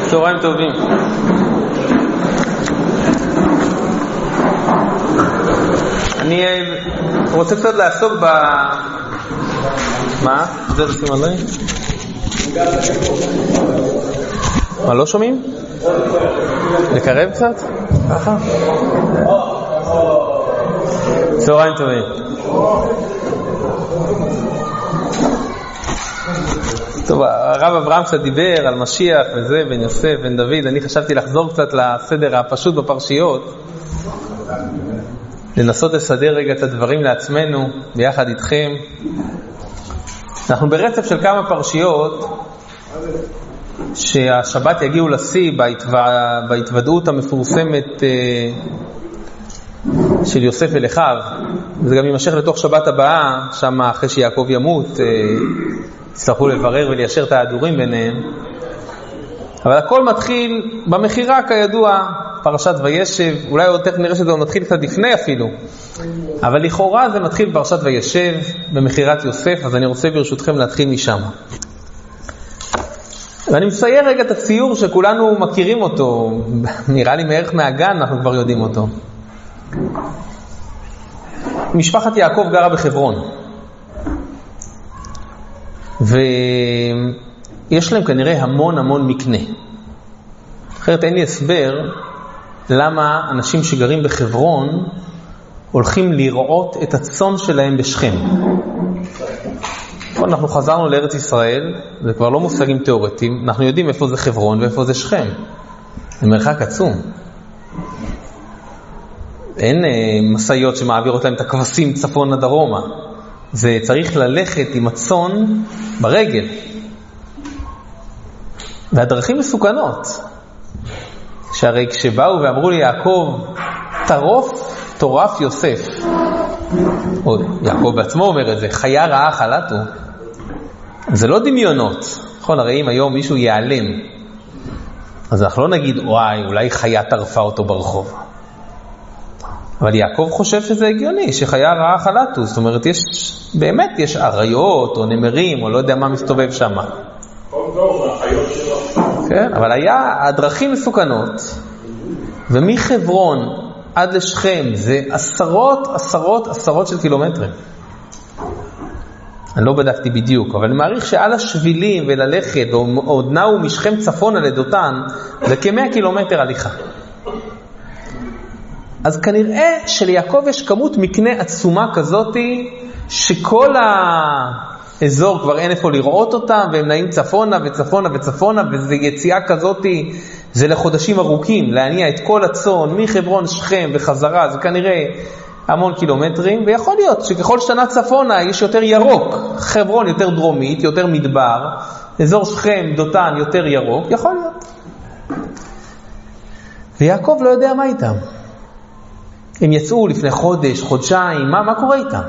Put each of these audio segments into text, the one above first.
צהריים טובים. אני רוצה קצת לעסוק מה? זה לשים עליי? מה, לא שומעים? לקרב קצת? ככה? צהריים טובים. טוב, הרב אברהם קצת דיבר על משיח וזה, בן יוסף, בן דוד. אני חשבתי לחזור קצת לסדר הפשוט בפרשיות, לנסות לסדר רגע את הדברים לעצמנו ביחד איתכם. אנחנו ברצף של כמה פרשיות שהשבת יגיעו לשיא בהתוודעות המפורסמת של יוסף ולאחיו. וזה גם יימשך לתוך שבת הבאה, שם אחרי שיעקב ימות יצטרכו לברר וליישר את ההדורים ביניהם. אבל הכל מתחיל במחירה, כידוע, פרשת וישב. אולי עוד תכף נראה שזה מתחיל קצת לפני אפילו, אבל לכאורה זה מתחיל פרשת וישב במחירת יוסף. אז אני רוצה ברשותכם להתחיל משם, ואני מצייר רגע את הציור שכולנו מכירים אותו, נראה לי מערך מהגן אנחנו כבר יודעים אותו. משפחת יעקב גרה בחברון, ויש להם כנראה המון מקנה. אחרת אין לי הסבר למה אנשים שגרים בחברון הולכים לראות את הצאן שלהם בשכם. אנחנו חזרנו לארץ ישראל, זה כבר לא מושגים תיאורטיים, אנחנו יודעים איפה זה חברון ואיפה זה שכם. זה מרחק עצום. אין מסעיות שמעבירות להם את הכבשים צפון לדרומה. זה צריך ללכת עם הצאן ברגל. והדרכים מסוכנות. שהרי כשבאו ואמרו לי יעקב, טורף יוסף, או יעקב בעצמו אומר את זה, חיה רעה חלטו. זה לא דמיונות. נכון, הרי אם היום מישהו ייעלם, אז אנחנו לא נגיד וואי, אולי חיה טרפה אותו ברחוב. אבל יעקב חושב שזה הגיוני, שחיה רעה חלטו. זאת אומרת, באמת יש אריות או נמרים או לא יודע מה מסתובב שם. כן, אבל הדרכים מסוכנות, ומחברון עד לשכם זה עשרות של קילומטרים. אני לא בדקתי בדיוק, אבל אני מעריך שעל השבילים וללכת ועוד נעו משכם צפון על עדותן זה כ100 קילומטר הליכה. אז כנראה שליעקב יש כמות מקנה עצומה כזאת שכל האזור כבר אין איפה לראות אותם, והם נעים צפונה וצפונה, וזה יציאה כזאת, זה לחודשים ארוכים, להניע את כל הצאן מחברון שכם וחזרה. זה כנראה המון קילומטרים, ויכול להיות שככל שנה צפונה יש יותר ירוק, חברון יותר דרומית, יותר מדבר, אזור שכם, דותן יותר ירוק, יכול להיות. ויעקב לא יודע מה איתם. הם יצאו לפני חודש, חודשיים, מה קורה איתם?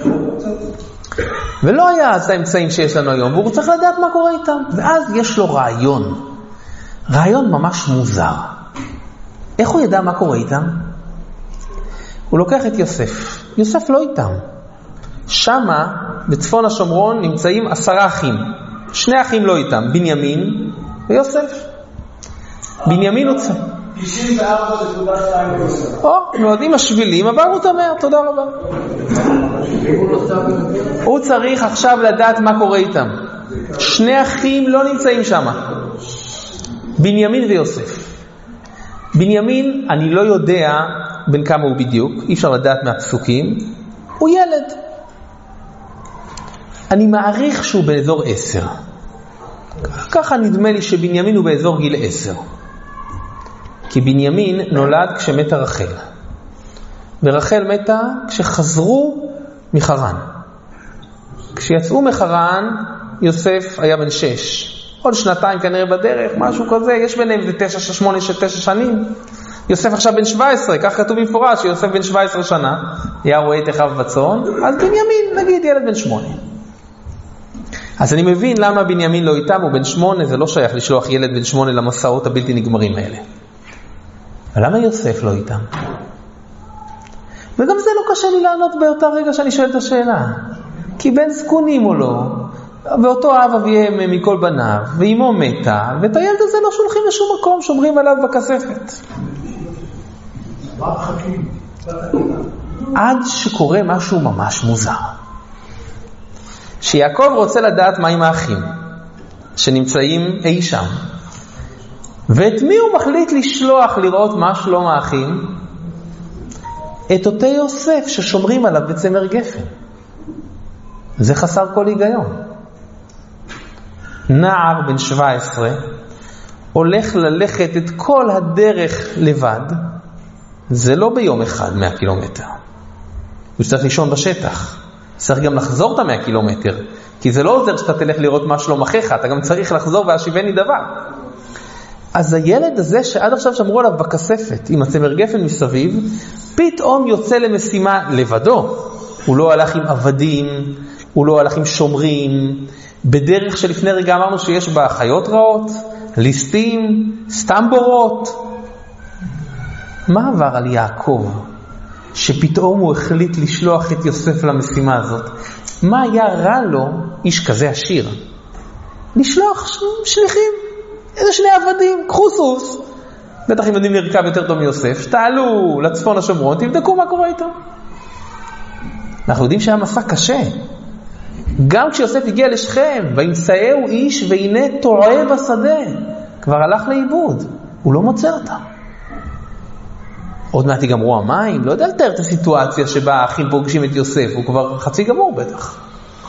ולא היה אז האמצעים שיש לנו היום, והוא צריך לדעת מה קורה איתם. ואז יש לו רעיון ממש מוזר. איך הוא ידע מה קורה איתם? הוא לוקח את יוסף לא איתם. שמה בצפון השומרון נמצאים 10 אחים. 2 אחים לא איתם, בנימין ויוסף. בנימין הוא 94.2. עם השבילים עברנו את 100, תודה רבה. הוא צריך עכשיו לדעת מה קורה איתם. 2 אחים לא נמצאים שם, בנימין ויוסף. בנימין אני לא יודע בין כמה הוא בדיוק, אי אפשר לדעת מהפסוקים. הוא ילד, אני מעריך שהוא באזור 10. ככה נדמה לי שבנימין הוא באזור גיל 10, כי בנימין נולד כשמתה רחל, ורחל מתה כשחזרו מחרן. כשיצאו מחרן יוסף היה בן 6, עוד 2 כנראה בדרך, משהו כזה, יש ביניהם 9 שנים. יוסף עכשיו בן 17, כך כתוב במפורש שיוסף בן 17 שנה, היה רואה את אחיו בצאן. אז בנימין נגיד ילד בן 8. אז אני מבין למה בנימין לא איתם, הוא בן 8, זה לא שייך לשלוח ילד בן 8 למסעות הבלתי נגמרים האלה. אבל למה יוסף לא איתם? וגם זה לא קשה לי לענות באותה רגע שאני שואל את השאלה. כי בין זקונים או לא, ואותו אב אביהם מכל בניו, ואמו מתה, ואת הילד הזה לא שולחים לשום מקום, שומרים עליו בכספת. עד שקורה משהו ממש מוזר. שיעקב רוצה לדעת מה עם האחים, שנמצאים אי שם. ואת מי הוא מחליט לשלוח לראות מה שלום האחים? את אותי יוסף ששומרים עליו בצמר גפן. זה חסר כל היגיון. נער בן 17 הולך ללכת את כל הדרך לבד, זה לא ביום אחד 100 קילומטר. הוא צריך לישון בשטח. צריך גם לחזור את 100 קילומטר, כי זה לא עוזר שאתה תלך לראות מה שלום אחיך, אתה גם צריך לחזור והשיבני דבר. אז הילד הזה שעד עכשיו שמרו עליו בכספת עם הצמר גפן מסביב, פתאום יוצא למשימה לבדו. הוא לא הלך עם עבדים, הוא לא הלך עם שומרים, בדרך שלפני רגע אמרנו שיש בה חיות רעות, ליסטים, סתם בורות. מה עבר על יעקב שפתאום הוא החליט לשלוח את יוסף למשימה הזאת? מה היה רע לו, איש כזה עשיר, לשלוח שליחים, איזה שני עבדים, קחו סוס, בטח אם יודעים לרכב יותר טוב מיוסף, תעלו לצפון השומרון, תבדקו מה קורה איתו. אנחנו יודעים שהיה מסע קשה. גם כשיוסף הגיע לשכם, וימצאהו איש והנה טועה בשדה, כבר הלך לאיבוד, הוא לא מוצא אותה. עוד מעט יגמרו המים, לא יודע לתאר את הסיטואציה שבה האחים פוגשים את יוסף, הוא כבר חצי גמור בטח.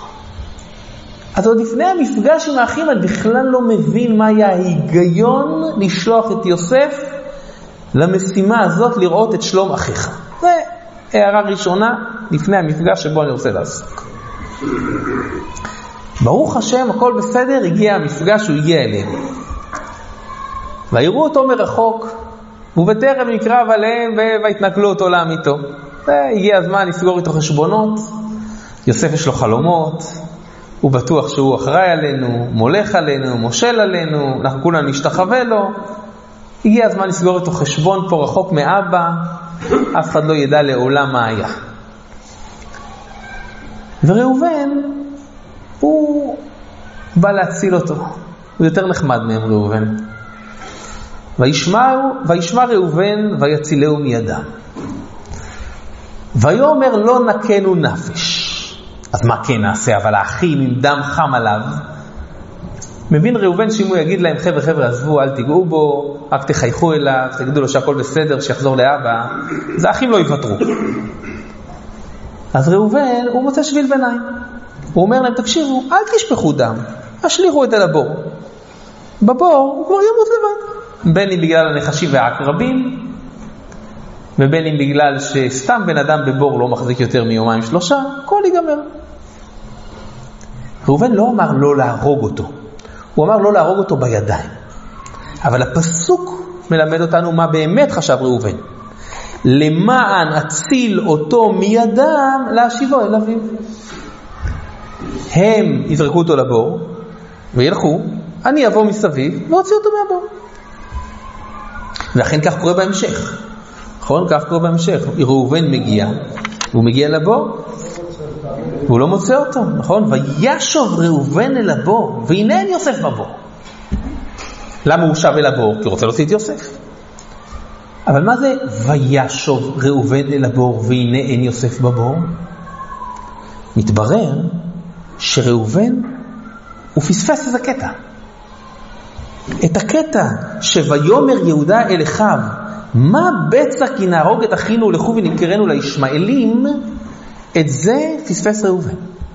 אז עוד לפני המפגש עם האחים, אני בכלל לא מבין מה היה ההיגיון לשלוח את יוסף למשימה הזאת לראות את שלום אחיך. זה הערה ראשונה לפני המפגש שבו אני רוצה לעסוק. ברוך השם, הכל בסדר, הגיע המפגש, הוא הגיע אלינו. ויראו אותו מרחוק, ובטרם יקרב עליהם והתנכלו אותו לעמיתו. הגיע הזמן לסגור איתו חשבונות. יוסף יש לו חלומות, הוא בטוח שהוא אחראי עלינו, מולך עלינו, מושל עלינו, אנחנו כולנו נשתחווה לו. הגיע הזמן לסגור איתו חשבון פה רחוק מאבא, אף אחד לא ידע לעולם מה היה. וראובן, הוא בא להציל אותו. הוא יותר נחמד מהם ראובן. וישמע ראובן ויצילהו מידם. ויאמר לא נקנו נפש. אז מה כן נעשה? אבל האחים עם דם חם עליו. מבין ראובן שאם הוא יגיד להם חבר'ה עזבו, אל תיגעו בו, רק תחייכו אליו, תגידו לו שהכל בסדר, שיחזור לאבא, אז האחים לא יוותרו. אז ראובן הוא מוצא שביל ביניים. הוא אומר להם תקשיבו, אל תשפכו דם, השליחו את אל הבור. בבור הוא כבר ימות לבד. בין אם בגלל הנחשים והעקרבים, ובין אם בגלל שסתם בן אדם בבור לא מחזיק יותר מיומיים שלושה, הכל ייגמר. ראובן לא אמר לא להרוג אותו, הוא אמר לא להרוג אותו בידיים. אבל הפסוק מלמד אותנו מה באמת חשב ראובן. למען אציל אותו מידם להשיבו אל אביו. הם יזרקו אותו לבור וילכו, אני אבוא מסביב ואוציא אותו מהבור. ואכן כך קורה בהמשך. נכון? כך קורה בהמשך. ראובן מגיע, והוא מגיע לבור, והוא לא מוצא אותו, נכון? וישוב ראובן אל הבור, והנה אין יוסף בבור. למה הוא שב אל הבור? כי הוא רוצה להוציא את יוסף. אבל מה זה וישוב ראובן אל הבור, והנה אין יוסף בבור? מתברר שראובן הוא פספס איזה קטע. את הקטע שויאמר יהודה אל אחיו, מה בצע כי נהרוג את אחינו ולכו ונמכרנו לישמעאלים, את זה פספס ראובן.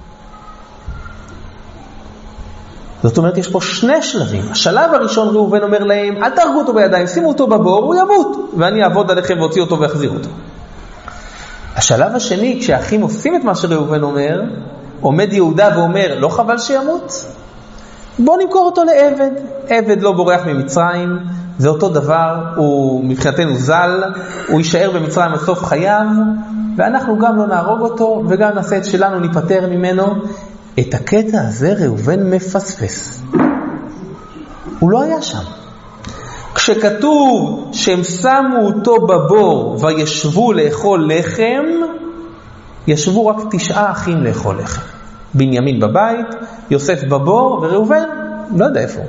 זאת אומרת, יש פה שני שלבים. השלב הראשון ראובן אומר להם, אל תהרגו אותו בידיים, שימו אותו בבור, הוא ימות, ואני אעבוד עליכם ואוציא אותו ואחזיר אותו. השלב השני, כשהאחים עושים את מה שראובן אומר, עומד יהודה ואומר, לא חבל שימות? בוא נמכור אותו לעבד. עבד לא בורח ממצרים, זה אותו דבר, הוא מבחינתנו זל, הוא יישאר במצרים עד סוף חייו, ואנחנו גם לא נהרוג אותו, וגם נעשה את שלנו, ניפטר ממנו. את הקטע הזה ראובן מפספס. הוא לא היה שם. כשכתוב שהם שמו אותו בבור וישבו לאכול לחם, ישבו רק 9 אחים לאכול לחם. בנימין בבית, יוסף בבור, וראובן, לא יודע איפה.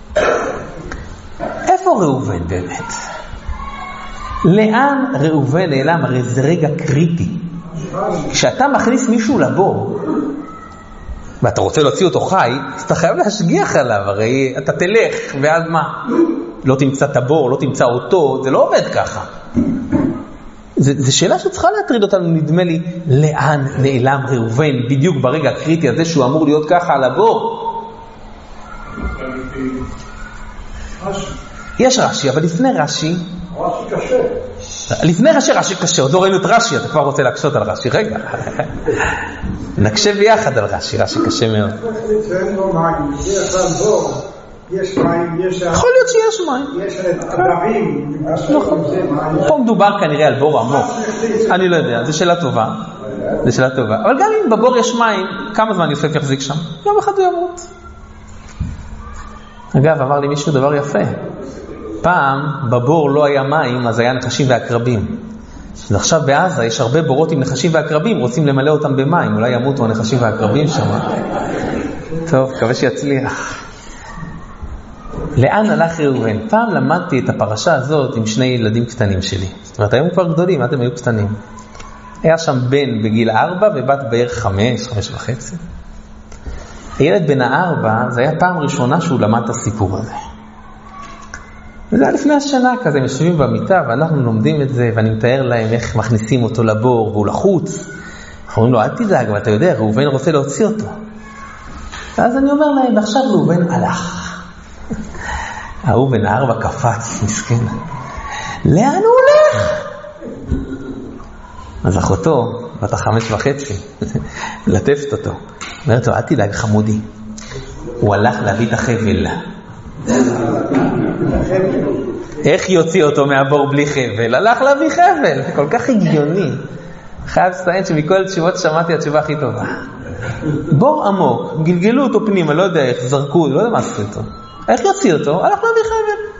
איפה ראובן באמת? לאן ראובן נעלם? הרי זה רגע קריטי. כשאתה מכניס מישהו לבור, ואתה רוצה להוציא אותו חי, אז אתה חייב להשגיח עליו, הרי אתה תלך, ואז מה? לא תמצא את הבור, לא תמצא אותו, זה לא עובד ככה. זו שאלה שצריכה להטריד אותנו, נדמה לי, לאן נעלם ראובן, בדיוק ברגע הקריטי הזה שהוא אמור להיות ככה על הבור. יש רש"י, אבל לפני רש"י, לפני רש"י קשה, עוד לא ראינו את רש"י, אתה כבר רוצה להקשות על רש"י, רגע. נקשה ביחד על רש"י קשה מאוד. יכול להיות שיש מים. יש עדרים. פה מדובר כנראה על בור עמוק. אני לא יודע, זו שאלה טובה. אבל גם אם בבור יש מים, כמה זמן יוסף יחזיק שם? יום אחד הוא ימות. אגב, אמר לי מישהו דבר יפה. פעם בבור לא היה מים, אז היה נחשים ועקרבים. עכשיו בעזה יש הרבה בורות עם נחשים ועקרבים, רוצים למלא אותם במים, אולי ימותו הנחשים ועקרבים שם. טוב, מקווה שיצליח. לאן הלך ראובן? פעם למדתי את הפרשה הזאת עם שני ילדים קטנים שלי. זאת אומרת, היום כבר גדולים, אתם היו קטנים. היה שם בן בגיל 4 ובת בערך 5 וחצי. הילד בן 4, זה היה פעם ראשונה שהוא למד את הסיפור הזה. וזה היה לפני השנה כזה, הם יושבים במיטה ואנחנו לומדים את זה, ואני מתאר להם איך מכניסים אותו לבור והוא לחוץ. אנחנו אומרים לו, אל תדאג, ואתה יודע, ראובן רוצה להוציא אותו. ואז אני אומר להם, ועכשיו ראובן הלך. ההוא בן 4 קפץ, מסכן. לאן הוא הולך? אז אחותו, בת 5 וחצי, לטפת אותו. אומרת לו, אל תדאג חמודי. הוא הלך להביא את החבל. איך יוציא אותו מהבור בלי חבל? הלך להביא חבל. זה כל כך הגיוני. חייב לציין שמכל התשובות שמעתי התשובה הכי טובה. בור עמוק, גלגלו אותו פנימה, לא יודע איך, זרקו, לא יודע מה עשו אותו. איך יוציא אותו? הלך להביא חבל.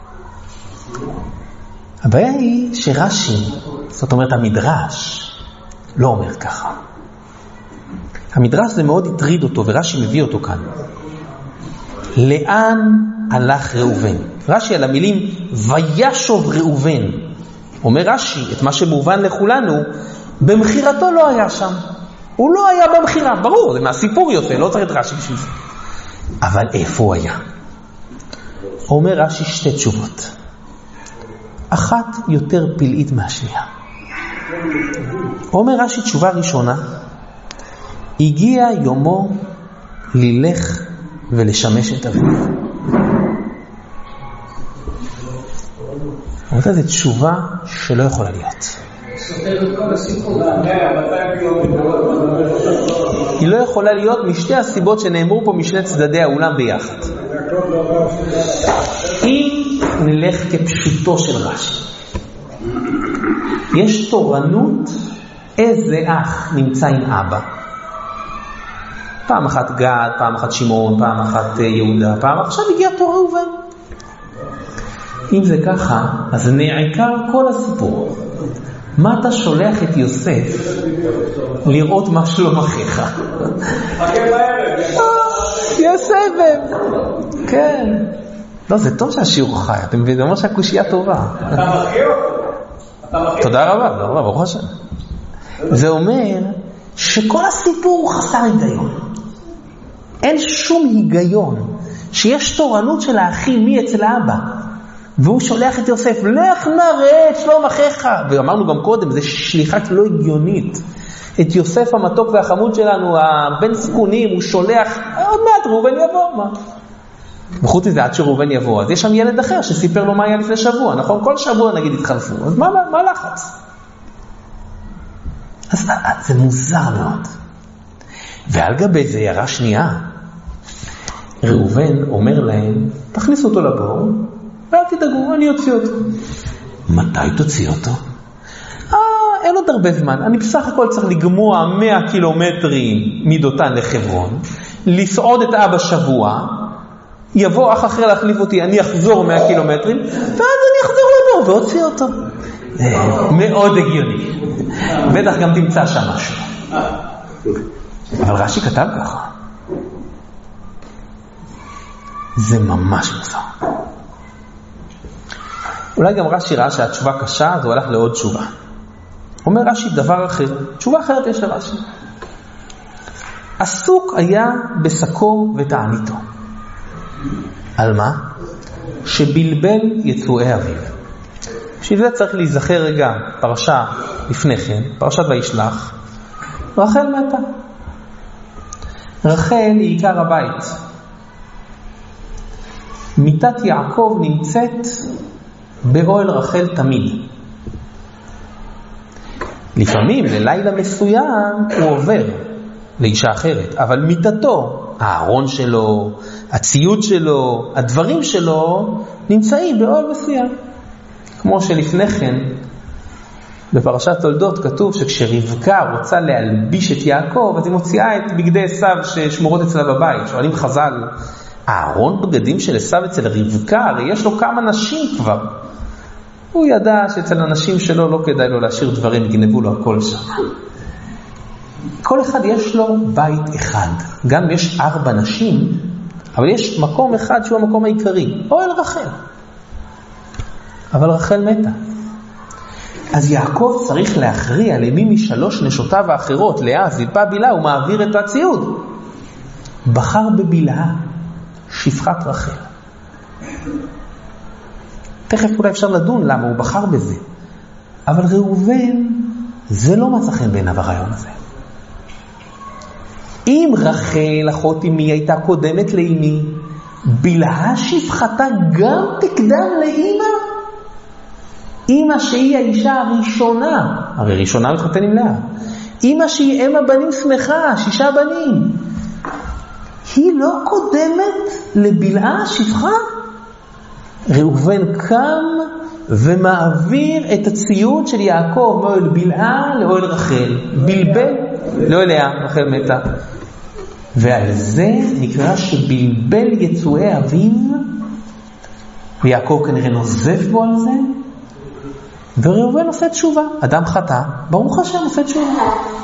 הבעיה היא שרש"י, זאת אומרת המדרש, לא אומר ככה. המדרש זה מאוד הטריד אותו, ורש"י מביא אותו כאן. לאן הלך ראובן? רש"י על המילים וישוב ראובן. אומר רש"י, את מה שמובן לכולנו, במחירתו לא היה שם. הוא לא היה במחירה, ברור, זה מהסיפור יוצא, לא צריך את רש"י בשביל זה. אבל איפה הוא היה? אומר רש"י שתי תשובות. אחת יותר פלאית מהשנייה. אומר רש"י תשובה ראשונה, הגיע יומו ללך ולשמש את אביו. אומרת, זו תשובה שלא יכולה להיות. היא לא יכולה להיות משתי הסיבות שנאמרו פה משני צדדי האולם ביחד. אם נלך כפשוטו של רש"י, יש תורנות איזה אח נמצא עם אבא. פעם אחת גד, פעם אחת שמעון, פעם אחת יהודה, פעם עכשיו הגיע תור ראובן. אם זה ככה, אז נעקר כל הסיפור. מה אתה שולח את יוסף לראות מה שלום אחיך? יש סבב. כן. לא, זה טוב שהשיעור חי. אתם מבינים, זה אומר שהקושייה טובה. אתה מכיר אותו? תודה רבה, ברוך השם. זה אומר שכל הסיפור הוא חסר היגיון. אין שום היגיון שיש תורנות של האחים מי אצל האבא. והוא שולח את יוסף, לך נראה את שלום אחיך. ואמרנו גם קודם, זה שליחה לא הגיונית. את יוסף המתוק והחמוד שלנו, הבן זקונים, הוא שולח, עוד מעט ראובן יבוא, מה? וחוץ מזה, עד שראובן יבוא, אז יש שם ילד אחר שסיפר לו מה היה לפני שבוע, נכון? כל שבוע נגיד התחלפו, אז מה לחץ? אז זה מוזר מאוד. ועל גבי זה הערה שנייה, ראובן אומר להם, תכניסו אותו לבור, ואל תדאגו, אני אוציא אותו. מתי תוציא אותו? אין עוד הרבה זמן. אני בסך הכל צריך לגמוע 100 קילומטרים מדותן לחברון, לסעוד את אבא שבוע, יבוא אח אחר להחליף אותי, אני אחזור 100 קילומטרים, ואז אני אחזור לבור ואוציא אותו. מאוד הגיוני. בטח גם תמצא שם משהו. אבל רש"י כתב ככה. זה ממש מוזר. אולי גם רש"י ראה שהתשובה קשה, אז הוא הלך לעוד תשובה. אומר רש"י דבר אחר, תשובה אחרת יש לרש"י. עסוק היה בשקו ותעניתו. על מה? שבלבל יצואי אביו. בשביל זה צריך להיזכר רגע פרשה לפני כן, פרשת וישלח. רחל מתה. רחל היא עיקר הבית. מיטת יעקב נמצאת באוהל רחל תמיד. לפעמים ללילה מסוים הוא עובר לאישה אחרת, אבל מיטתו, הארון שלו, הציוד שלו, הדברים שלו נמצאים באוהל מסוים. כמו שלפני כן בפרשת תולדות כתוב שכשרבקה רוצה להלביש את יעקב, אז היא מוציאה את בגדי עשיו ששמורות אצלה בבית. שואלים חז"ל, הארון בגדים של עשיו אצל רבקה, הרי יש לו כמה נשים כבר. הוא ידע שאצל הנשים שלו לא כדאי לו להשאיר דברים, גנבו לו הכל שם. כל אחד יש לו בית אחד. גם יש 4 נשים, אבל יש מקום אחד שהוא המקום העיקרי, אוהל רחל. אבל רחל מתה. אז יעקב צריך להכריע למי מ3 נשותיו האחרות, לאה, זלפה, בילה, הוא מעביר את הציוד. בחר בבילה, שפחת רחל. תכף אולי אפשר לדון למה הוא בחר בזה. אבל ראובן, זה לא מצא חן בעיניו הרעיון הזה. אם רחל, אחות אמי, הייתה קודמת לאמי, בלהה שפחתה גם תקדם לאמא? אמא שהיא האישה הראשונה, הרי ראשונה מתחתן עם לאה. אמא שהיא אם הבנים שמחה, 6 בנים. היא לא קודמת לבלהה שפחה? ראובן קם ומעביר את הציוד של יעקב מאוהל בלהה לאוהל רחל. בלבל לאוהל לאה, רחל מתה. ועל זה נקרא שבלבל יצואי אביו, ויעקב כנראה נוזף בו על זה, וראובן עושה תשובה. אדם חטא, ברוך השם עושה תשובה.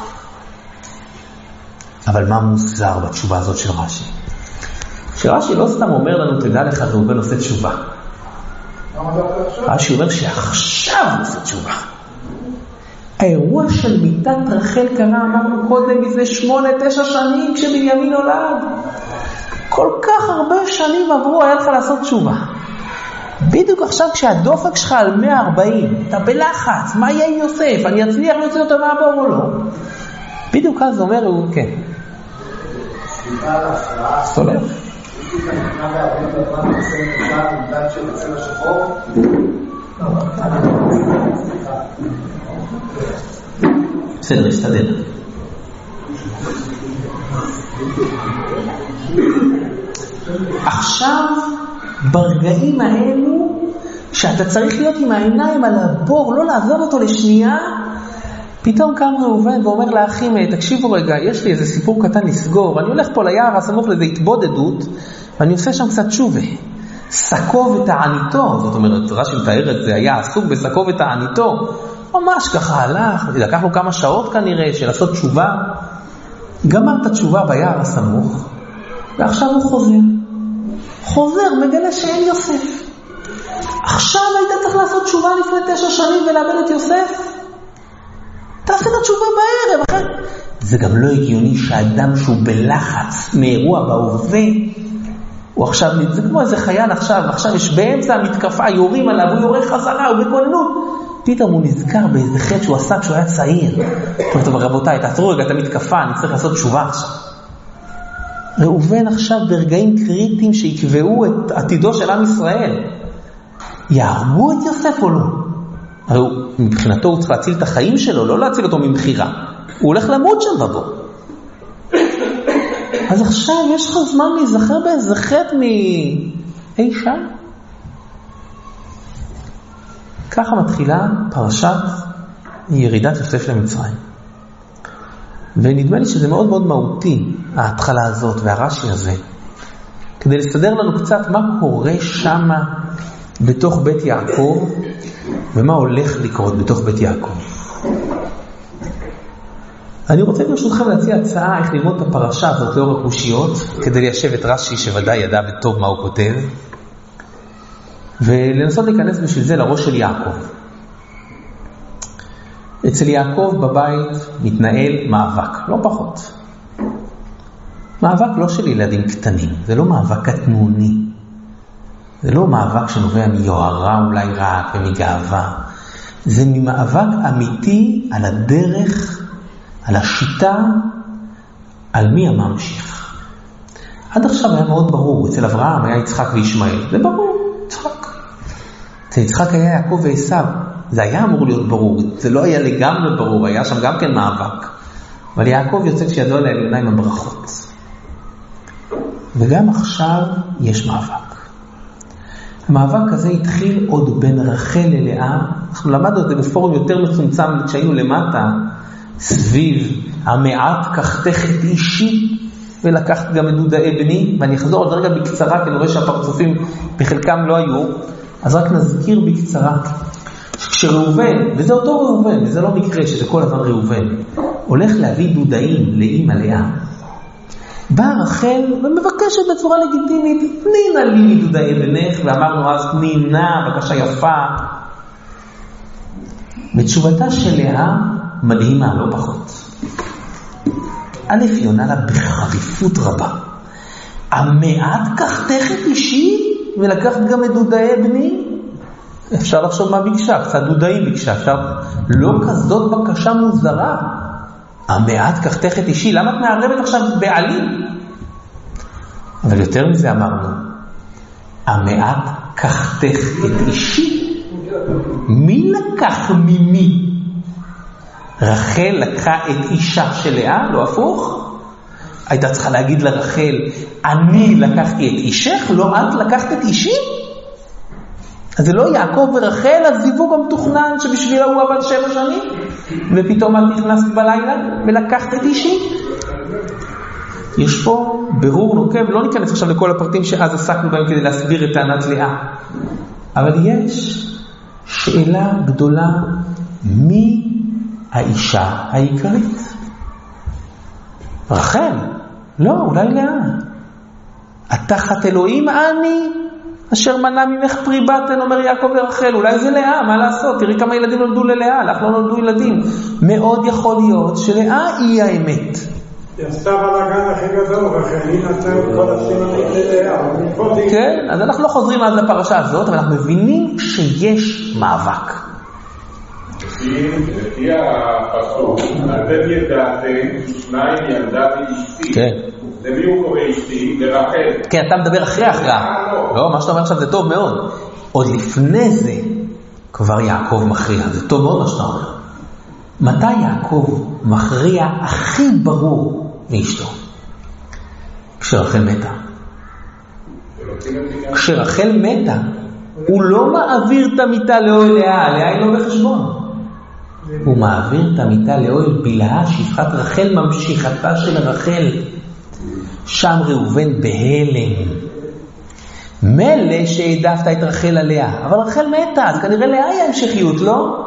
אבל מה מוזר בתשובה הזאת של רש"י? שרש"י לא סתם אומר לנו, תדע לך, ראובן עושה תשובה. רש"י אומר שעכשיו הוא עושה תשובה. האירוע של מיטת רחל קרה, אמרנו קודם, מזה 8-9 שנים כשבנימין נולד. כל כך הרבה שנים עברו, היה לך לעשות תשובה. בדיוק עכשיו כשהדופק שלך על 140, אתה בלחץ, מה יהיה עם יוסף? אני אצליח להוציא אותו מהבור או לא? בדיוק אז אומר הוא, כן. סליחה על ההפרעה. סולר. יש לי כאן מבחינה בערבים בזמן מצאים אחד עם דת של הצל השחור. בסדר, הסתדל. עכשיו, ברגעים האלו, שאתה צריך להיות עם העיניים על הבור, לא לעזוב אותו לשנייה, פתאום קם ראובן ואומר לאחים, תקשיבו רגע, יש לי איזה סיפור קטן לסגור, אני הולך פה ליער הסמוך לאיזה התבודדות, ואני עושה שם קצת תשובה. שקו ותעניתו, זאת אומרת, רש"י מתאר את זה, היה עסוק בשקו ותעניתו, ממש ככה הלך, לקח לו כמה שעות כנראה של לעשות תשובה, גמר את התשובה ביער הסמוך, ועכשיו הוא חוזר, מגלה שאין יוסף. עכשיו היית צריך לעשות תשובה לפני 9 שנים ולאבד את יוסף? תעשה את התשובה בערב, אחרי. זה גם לא הגיוני שאדם שהוא בלחץ מאירוע בהווה, הוא עכשיו, זה כמו איזה חייל עכשיו יש באמצע המתקפה, יורים עליו, הוא יורה חזרה, הוא בכוננות. פתאום הוא נזכר באיזה חטא שהוא עשה כשהוא היה צעיר. טוב, רבותיי, תעצרו רגע את המתקפה, אני צריך לעשות תשובה עכשיו. ראובן עכשיו ברגעים קריטיים שיקבעו את עתידו של עם ישראל. יהרגו את יוסף או לא? הרי מבחינתו הוא צריך להציל את החיים שלו, לא להציל אותו ממחירה. הוא הולך למות שם בבוא. אז עכשיו יש לך זמן להיזכר באיזה חטא מאי שם? ככה מתחילה פרשת ירידת יוסף למצרים. ונדמה לי שזה מאוד מאוד מהותי, ההתחלה הזאת והרש"י הזה, כדי לסדר לנו קצת מה קורה שם בתוך בית יעקב, ומה הולך לקרות בתוך בית יעקב. אני רוצה ברשותכם להציע הצעה איך ללמוד את הפרשה הזאת לאור הקושיות, כדי ליישב את רש"י שוודאי ידע בטוב מה הוא כותב, ולנסות להיכנס בשביל זה לראש של יעקב. אצל יעקב בבית מתנהל מאבק, לא פחות. מאבק לא של ילדים קטנים, זה לא מאבק קטנוני. זה לא מאבק שנובע מיוהרה אולי רק ומגאווה. זה ממאבק אמיתי על הדרך, על השיטה, על מי הממשיך. עד עכשיו היה מאוד ברור, אצל אברהם היה יצחק וישמעאל, זה ברור, יצחק. אצל יצחק היה יעקב ועשיו, זה היה אמור להיות ברור, זה לא היה לגמרי ברור, היה שם גם כן מאבק. אבל יעקב יוצא כשידוע לעליונה עם הברכות. וגם עכשיו יש מאבק. המאבק הזה התחיל עוד בין רחל ללאה. אנחנו למדנו את זה בפורום יותר מצומצם כשהיינו למטה, סביב המעט קחתך את אישי ולקחת גם את דודאי בני, ואני אחזור עוד רגע בקצרה כי אני רואה שהפרצופים בחלקם לא היו, אז רק נזכיר בקצרה שכשראובן, וזה אותו ראובן, וזה לא מקרה שזה כל הזמן ראובן, הולך להביא דודאים לאמא לאה, באה רחל ומבקשת בצורה לגיטימית, תני נא לי מדודאי בנך, ואמרנו אז תני נא, בקשה יפה. בתשובתה של לאה מדהימה, לא פחות. א' יונה לה בחריפות רבה. המעט קחתך את אישי ולקחת גם את דודאי בני? אפשר לחשוב מה ביקשה, קצת דודאי ביקשה, אפשר לא כזאת בקשה מוזרה. המעט קחתך את אישי, למה את מערבת עכשיו בעלים? אבל יותר מזה אמרנו, המעט קחתך את אישי, מי לקח ממי? רחל לקחה את אישה של לאה, לא הפוך? הייתה צריכה להגיד לרחל, אני לקחתי את אישך, לא את לקחת את אישי? אז זה לא יעקב ורחל, הזיווג המתוכנן שבשבילה הוא עבד 7 שנים, ופתאום את נכנסת בלילה ולקחת את אישי. יש פה ברור נוקב, לא ניכנס עכשיו לכל הפרטים שאז עסקנו בהם כדי להסביר את טענת לאה, אבל יש שאלה גדולה, מי האישה העיקרית? רחל? לא, אולי לאה. התחת אלוהים אני אשר מנע ממך פרי בטן, אומר יעקב לרחל, אולי זה לאה, מה לעשות? תראי כמה ילדים נולדו ללאה, לך לא נולדו ילדים. מאוד יכול להיות שלאה היא האמת. היא עשתה בלגן הכי גדול, רחל, היא נתנה כל הסימנים ללאה. כן, אז אנחנו לא חוזרים אז לפרשה הזאת, אבל אנחנו מבינים שיש מאבק. לפי הפסוק, אתם ידעתם, 2 ילדתי אשתי. כן. למי הוא קורא אשתי? לרחל. כן, אתה מדבר אחרי. לא, מה שאתה אומר עכשיו זה טוב מאוד. עוד לפני זה כבר יעקב מכריע, זה טוב מאוד מה שאתה אומר. מתי יעקב מכריע הכי ברור מאשתו? כשרחל מתה. כשרחל מתה, הוא לא מעביר את המיטה לאוהל לאה, לאה היא לא בחשבון. הוא מעביר את המיטה לאוהל בלהה, שפחת רחל ממשיכתה של רחל. שם ראובן בהלם. מלא שהעדפת את רחל עליה, אבל רחל מתה, אז כנראה לאה היא המשכיות, לא?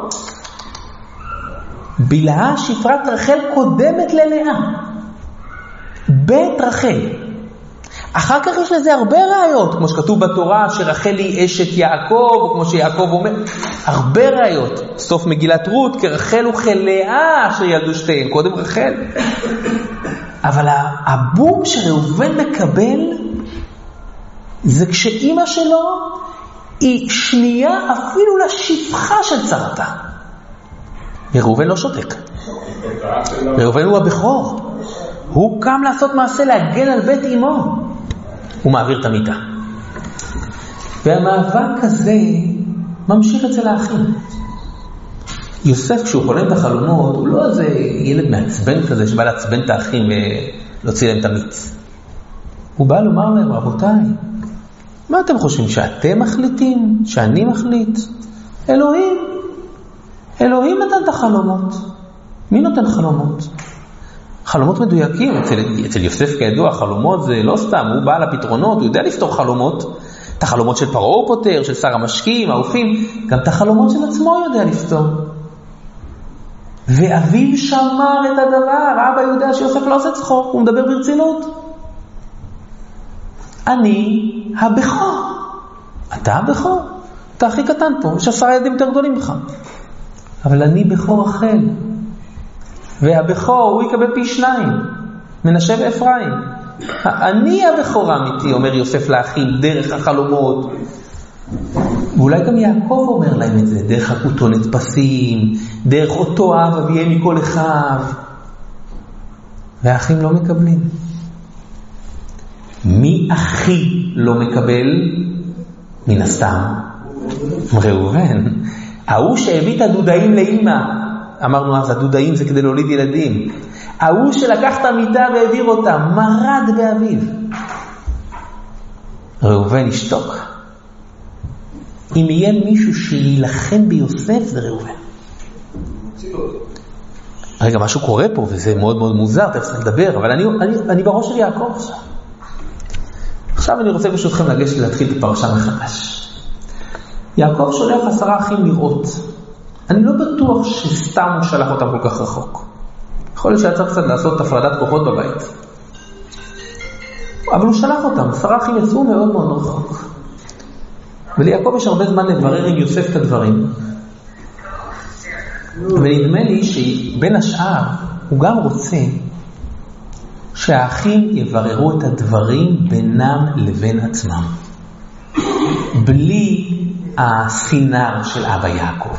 בלהה שפרת רחל קודמת ללאה. בית רחל. אחר כך יש לזה הרבה ראיות, כמו שכתוב בתורה שרחל היא אשת יעקב, או כמו שיעקב אומר, הרבה ראיות. סוף מגילת רות, כרחל וכלאה אשר ילדו שתיהן, קודם רחל. אבל הבום שראובן מקבל, זה כשאימא שלו היא שנייה אפילו לשפחה של צרתה. ראובן לא שותק. ראובן הוא הבכור. הוא קם לעשות מעשה להגן על בית אמו. הוא מעביר את המיטה. והמאבק הזה ממשיך אצל האחים. יוסף כשהוא חולם את החלומות, הוא לא איזה ילד מעצבן כזה שבא לעצבן את האחים ולהוציא להם את המיץ. הוא בא לומר להם, רבותיי, מה אתם חושבים, שאתם מחליטים? שאני מחליט? אלוהים. אלוהים נתן את החלומות. מי נותן חלומות? חלומות מדויקים. אצל יוסף כידוע, חלומות זה לא סתם, הוא בא לפתרונות, הוא יודע לפתור חלומות. את החלומות של פרעה הוא פותר, של שר המשקים, האופים, גם את החלומות של עצמו הוא יודע לפתור. ואביו שמר את הדבר. אבא יודע שיוסף לא עושה צחוק, הוא מדבר ברצינות. אני הבכור. אתה הבכור. אתה הכי קטן פה, יש 10 ילדים יותר גדולים ממך. אבל אני בכור רחל. והבכור הוא יקבל פי 2. מנשה ואפרים. אני הבכור האמיתי, אומר יוסף לאחים, דרך החלומות. ואולי גם יעקב אומר להם את זה, דרך הכותונת פסים, דרך אותו אב אביהם מכל אחיו. והאחים לא מקבלים. מי הכי לא מקבל? מן הסתם ראובן. ההוא שהביא את הדודאים לאמא, אמרנו אז הדודאים זה כדי להוליד ילדים. ההוא שלקח את המיטה והעביר אותה, מרד באביו. ראובן ישתוק. אם יהיה מישהו שילחם ביוסף זה ראובן. רגע, משהו קורה פה וזה מאוד מאוד מוזר, תכף לדבר, אבל אני בראש של יעקב עכשיו. עכשיו אני רוצה ברשותכם לגשת להתחיל את הפרשה מחדש. יעקב שולח 10 אחים לראות. אני לא בטוח שסתם הוא שלח אותם כל כך רחוק. יכול להיות שהיה צריך קצת לעשות הפרדת כוחות בבית. אבל הוא שלח אותם. 10 אחים יצאו מאוד מאוד רחוק. וליעקב יש הרבה זמן לברר עם יוסף את הדברים. ונדמה לי שבין השאר הוא גם רוצה שהאחים יבררו את הדברים בינם לבין עצמם. בלי הסינר של אבא יעקב.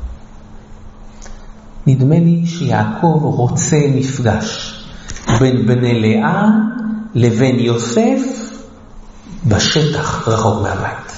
נדמה לי שיעקב רוצה מפגש בין בני לאה לבין יוסף בשטח רחוק מהבית.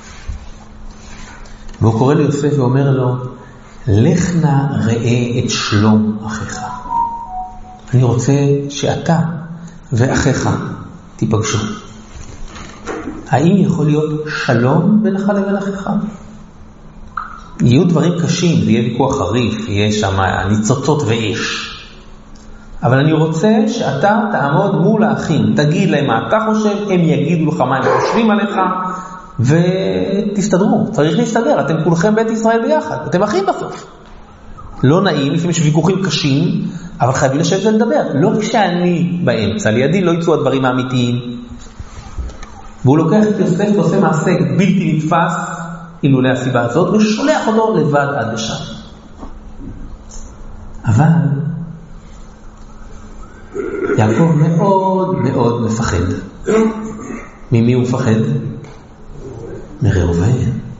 והוא קורא ליוסף ואומר לו, לך נא ראה את שלום אחיך. אני רוצה שאתה ואחיך תיפגשו. האם יכול להיות שלום בינך לבין אחיך? יהיו דברים קשים, זה יהיה ויכוח חריף, יהיה שם ניצוצות ואש. אבל אני רוצה שאתה תעמוד מול האחים, תגיד להם מה אתה חושב, הם יגידו לך מה הם חושבים עליך, ותסתדרו, צריך להסתדר, אתם כולכם בית ישראל ביחד, אתם אחים בסוף. לא נעים, לפעמים יש ויכוחים קשים, אבל חייבים לשבת ולדבר. לא כשאני באמצע, לידי לא יצאו הדברים האמיתיים. והוא לוקח את יוסף ועושה מעשה בלתי נתפס, אילולא הסיבה הזאת, ושולח אותו לבד עד לשם. אבל יעקב מאוד מאוד מפחד. ממי הוא מפחד? מראובן.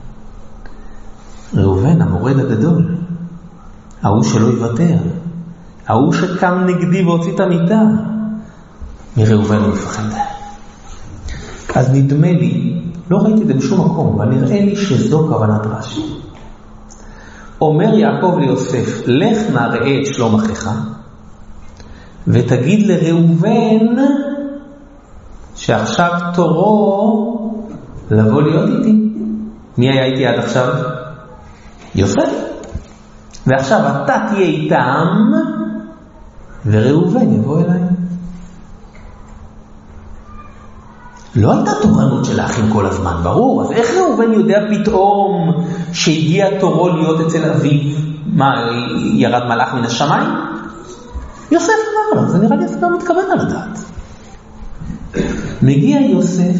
ראובן, המורד הגדול. ההוא שלא יוותר. ההוא שקם נגדי והוציא את המיטה. מראובן הוא מפחד. אז נדמה לי, לא ראיתי את זה בשום מקום, אבל נראה לי שזו כוונת רש"י. אומר יעקב ליוסף, לך נא ראה את שלום אחיך, ותגיד לראובן שעכשיו תורו לבוא להיות איתי. מי היה איתי עד עכשיו? יוסף. ועכשיו אתה תהיה איתם, וראובן יבוא אליי. לא הייתה תורנות של האחים כל הזמן, ברור. אז איך ראובן יודע פתאום שהגיע תורו להיות אצל אביו? מה, ירד מלאך מן השמיים? יוסף אמר לו, זה נראה לי הסבר מתכוון על הדעת. מגיע יוסף,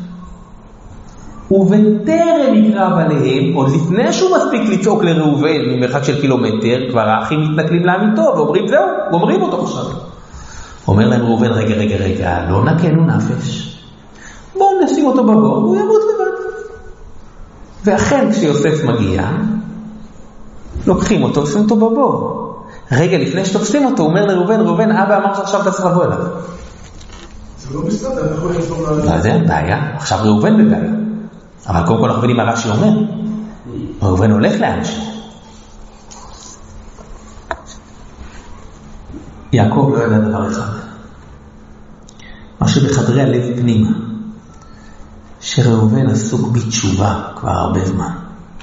ובטרם יקרב עליהם, עוד לפני שהוא מספיק לצעוק לראובן ממרחק של קילומטר, כבר האחים מתנכלים לאמיתו ואומרים זהו, גומרים אותו עכשיו. אומר להם ראובן, רגע, לא נקנו נפש. בואו נשים אותו בבור, הוא ימות לבד. ואכן כשיוסף מגיע, לוקחים אותו ושמים אותו בבור. רגע, לפני שתופסים אותו, הוא אומר לראובן, אבא אמר שעכשיו אתה צריך לבוא אליו. זה לא מסתדר, יכול להיות לו... לא יודע, בעיה, עכשיו ראובן בבעיה. אבל קודם כל אנחנו מבינים מה רש"י אומר. ראובן הולך לאנשהו. יעקב לא ידע דבר אחד. מה שבחדרי הלב פנימה. שראובן עסוק בתשובה כבר הרבה זמן.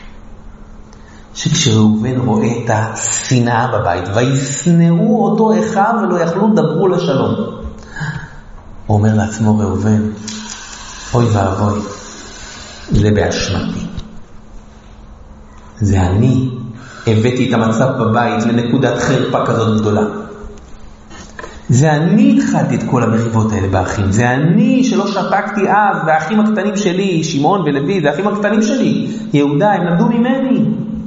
שכשראובן רואה את השנאה בבית, וישנאו אותו אחיו ולא יכלו דברו לשלום. הוא אומר לעצמו ראובן, אוי ואבוי, זה באשמתי. זה אני הבאתי את המצב בבית לנקודת חרפה כזאת גדולה. זה אני התחלתי את כל המריבות האלה באחים. זה אני שלא שתקתי אז, והאחים הקטנים שלי, שמעון ולוי, זה האחים הקטנים שלי, יהודה, הם למדו ממני.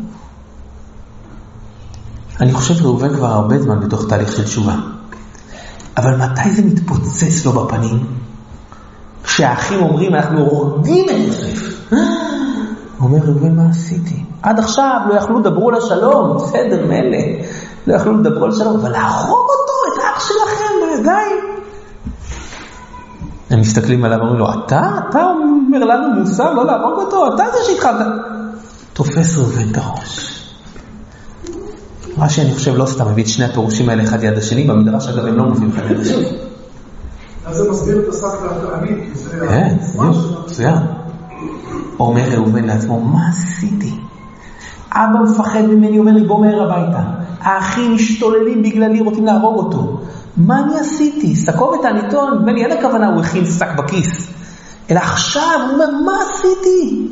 אני חושב ראובן כבר הרבה זמן בתוך תהליך של תשובה. אבל מתי זה מתפוצץ לו בפנים? כשהאחים אומרים, אנחנו הורגים את יוסף. הוא אומר, ראובן, מה עשיתי? עד עכשיו לא יכלו לדברו לשלום, בסדר, מלא. לא יכלו לדברו לשלום, אבל להרוג אותו, את האח שלכם, בידיים. הם מסתכלים עליו, אומרים לו, אתה אומר לנו מוסר, לא להרוג אותו, אתה זה שהתחלת. תופס ראובן את הראש. מה שאני חושב לא סתם מביא את שני הפירושים האלה אחד יד השני, במדרש אגב הם לא מופיעים אחד יד השני. אז זה מסביר את השק להטענית. כן, מצוין. אומר ראובן לעצמו, מה עשיתי? אבא מפחד ממני, אומר לי, בוא מהר הביתה. האחים משתוללים בגללי, רוצים להרוג אותו. מה אני עשיתי? סקו ותעניתו, נדמה לי, אין הכוונה, הוא הכין שק בכיס. אלא עכשיו, הוא אומר, מה עשיתי?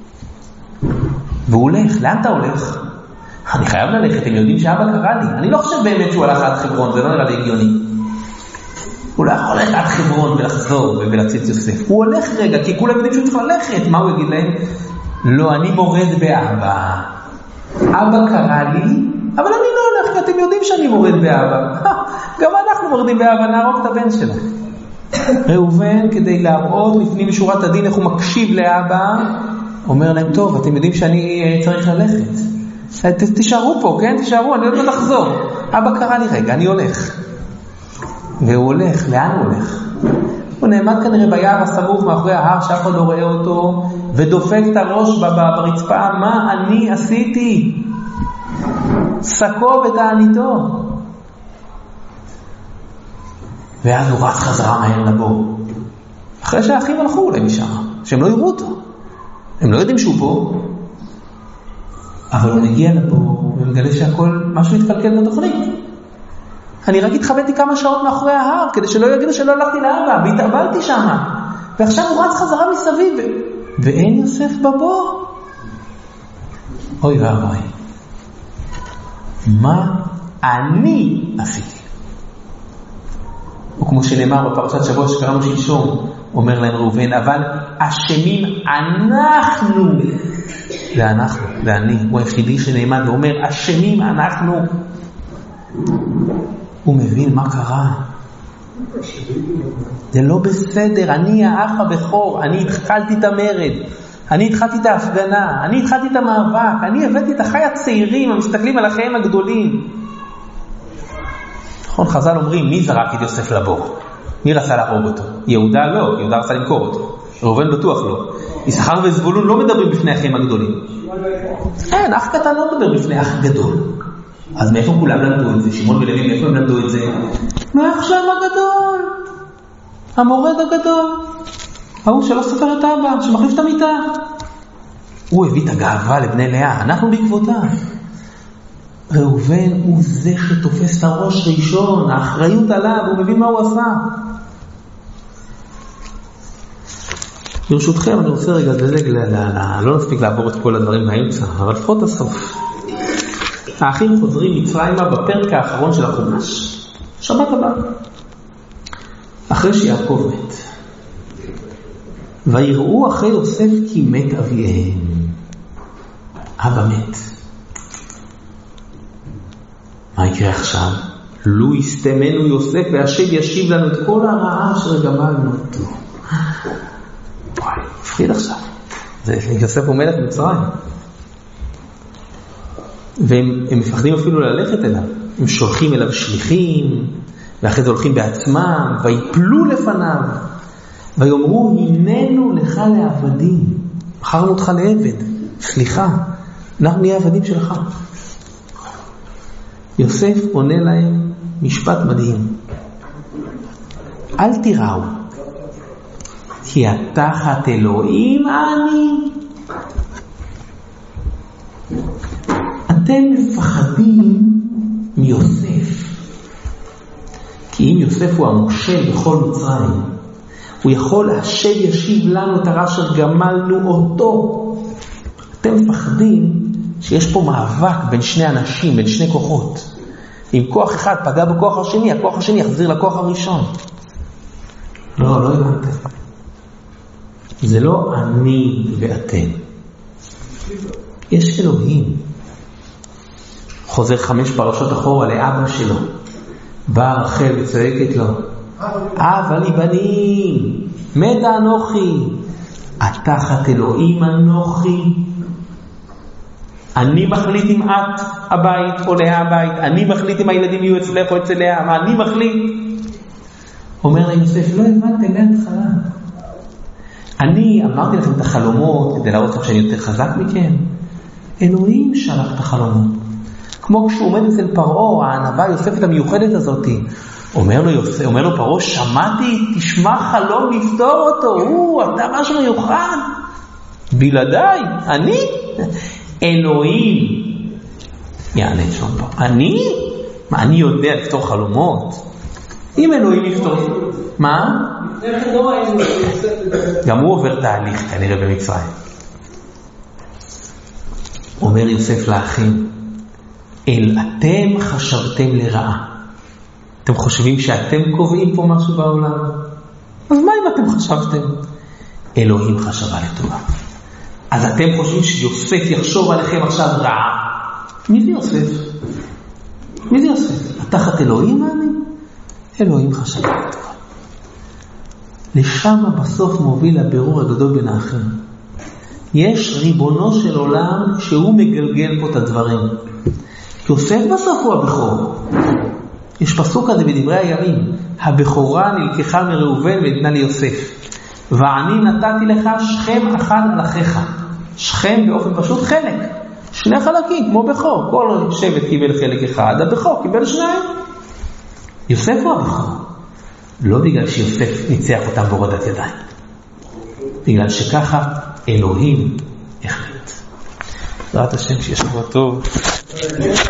והוא הולך, לאן אתה הולך? אני חייב ללכת, הם יודעים שאבא קרא לי. אני לא חושב באמת שהוא הלך עד חברון, זה לא נראה לי הגיוני. הוא לא יכול ללכת עד חברון ולחזור ולצאת יוסף. הוא הולך רגע, כי כולם יודעים שהוא צריך ללכת. מה הוא יגיד להם? לא, אני מורד באבא. אבא קרא לי, אבל אני לא הולך, כי אתם יודעים שאני מורד באבא. גם אנחנו מורדים באבא, נהרוג את הבן שלה. ראובן, כדי להראות לפנים משורת הדין איך הוא מקשיב לאבא, אומר להם, טוב, אתם יודעים שאני צריך ללכת. תישארו פה, כן? תישארו, אני עוד לא לחזור. אבא קרא לי רגע, אני הולך. והוא הולך, לאן הוא הולך? הוא נעמד כנראה ביער הסמוך מאחורי ההר שאף אחד לא רואה אותו, ודופק את הראש ברצפה, מה אני עשיתי? סקו ותעניתו. ואז הוא רץ חזרה מהר לבור. אחרי שהאחים הלכו אולי משם, שהם לא יראו אותו. הם לא יודעים שהוא פה. אבל הוא מגיע לבור ומגלה שהכל, משהו התקלקל בתוכנית. אני רק התחבאתי כמה שעות מאחורי ההר, כדי שלא יגידו שלא הלכתי לאבא, והתאבלתי שם. ועכשיו הוא רץ חזרה מסביב, ואין יוסף בבור. אוי ואבוי. מה אני עשיתי? או כמו שנאמר בפרשת שבוע שקראנו שלשום, אומר להם ראובן, אבל אשמים אנחנו. זה אנחנו, זה אני. הוא היחידי שנאמד ואומר, אשמים אנחנו. הוא מבין מה קרה. זה לא בסדר, אני האח הבכור, אני התחלתי את המרד, אני התחלתי את ההפגנה, אני התחלתי את המאבק, אני הבאתי את החי הצעירים המסתכלים על החיים הגדולים. נכון, חז"ל אומרים, מי זרק את יוסף לבור? מי רצה להרוג אותו? יהודה לא, יהודה רצה למכור אותו. ראובן בטוח לא. יששכר וזבולון לא מדברים בפני החיים הגדולים. אין, אח קטן לא מדבר בפני אח גדול. אז מאיפה כולם למדו את זה? שמעון ולוי, מאיפה הם למדו את זה? מעכשיו הגדול, המורד הגדול, ההוא שלא סופר את אבא, שמחליף את המיטה. הוא הביא את הגאווה לבני לאה, אנחנו בעקבותיו. ראובן הוא זה שתופס את הראש ראשון, האחריות עליו, הוא מבין מה הוא עשה. ברשותכם, אני רוצה רגע לדלג, לא נספיק לעבור את כל הדברים באמצע, אבל לפחות הסוף. האחים חוזרים מצרימה בפרק האחרון של החומש. שבת הבא. אחרי שיעקב מת. ויראו אחרי יוסף כי מת אביהם. אבא מת. מה יקרה עכשיו? לו יסתמנו יוסף והשם ישיב לנו את כל הרעה אשר גמלנו אותו. וואי, מפחיד עכשיו. יוסף הוא מלך מצרים. והם מפחדים אפילו ללכת אליו. הם שולחים אליו שליחים, ואחרי זה הולכים בעצמם, ויפלו לפניו, ויאמרו, הננו לך לעבדים. בחרנו אותך לעבד. סליחה, אנחנו נהיה עבדים שלך. יוסף עונה להם משפט מדהים. אל תיראו, כי תחת אלוהים אני. אתם מפחדים מיוסף. כי אם יוסף הוא המושל בכל מצרים, הוא יכול, השם ישיב לנו את הרע אשר גמלנו אותו. אתם מפחדים שיש פה מאבק בין שני אנשים, בין שני כוחות. אם כוח אחד פגע בכוח השני, הכוח השני יחזיר לכוח הראשון. לא הבנתם. זה לא אני ואתם. יש אלוהים. חוזר 5 פרשות אחורה לאבא שלו. באה רחל וצועקת לו, אבא לי בנים, מתה אנוכי, התחת אלוהים אנוכי. אני מחליט אם את הבית או לאה הבית, אני מחליט אם הילדים יהיו אצלך או אצל לאה, מה אני מחליט? אומר לה יוסף, לא הבנתם להתחלה. אני אמרתי לכם את החלומות כדי להראות לכם שאני יותר חזק מכם. אלוהים שלח את החלומות. כמו כשהוא עומד אצל פרעה, הענבה יוספת המיוחדת הזאת, אומר לו פרעה, שמעתי, תשמע חלום לפתור אותו, אתה משהו מיוחד. בלעדיי, אני? אלוהים. יענה את שלום פה. אני יודע לפתור חלומות. אם אלוהים יפתור... מה? גם הוא עובר תהליך כנראה במצרים. אומר יוסף לאחים, אתם חשבתם לרעה. אתם חושבים שאתם קובעים פה משהו בעולם? אז מה אם אתם חשבתם? אלוהים חשבה לטובה. אז אתם חושבים שיוסף יחשוב עליכם עכשיו רעה? מי זה יוסף? מי זה יוסף? התחת אלוהים אני? אלוהים חשבה לטובה. לשם בסוף מוביל הבירור הגדול בין האחים. יש ריבונו של עולם שהוא מגלגל פה את הדברים. יוסף בסוף הוא הבכור. יש פסוק כזה בדברי הימים, הבכורה נלקחה מראובן וניתנה ליוסף. ואני נתתי לך שכם אחד על אחיך. שכם באופן פשוט חלק. 2 חלקים, כמו בכור. כל שבט קיבל חלק אחד, הבכור קיבל 2. יוסף הוא הבכור. לא בגלל שיוסף ניצח אותם בהורדת ידיים. בגלל שככה אלוהים החליט. בעזרת השם שיש שבוע טוב.